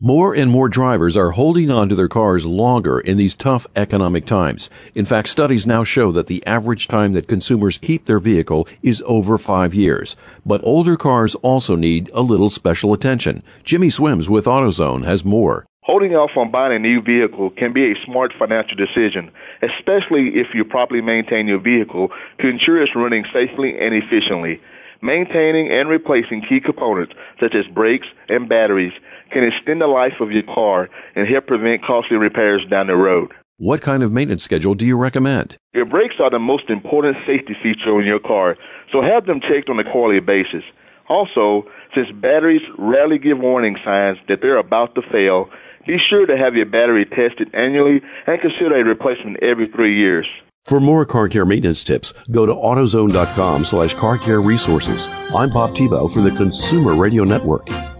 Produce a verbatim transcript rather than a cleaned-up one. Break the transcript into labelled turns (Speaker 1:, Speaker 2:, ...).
Speaker 1: More and more drivers are holding on to their cars longer in these tough economic times. In fact, studies now show that the average time that consumers keep their vehicle is over five years. But older cars also need a little special attention. Jimmy Swims with AutoZone has more.
Speaker 2: Holding off on buying a new vehicle can be a smart financial decision, especially if you properly maintain your vehicle to ensure it's running safely and efficiently. Maintaining and replacing key components such as brakes and batteries can extend the life of your car and help prevent costly repairs down the road.
Speaker 1: What kind of maintenance schedule do you recommend?
Speaker 2: Your brakes are the most important safety feature on your car, so have them checked on a quarterly basis. Also, since batteries rarely give warning signs that they're about to fail, be sure to have your battery tested annually and consider a replacement every three years.
Speaker 1: For more car care maintenance tips, go to AutoZone.com slash car care resources. I'm Bob Tebow for the Consumer Radio Network.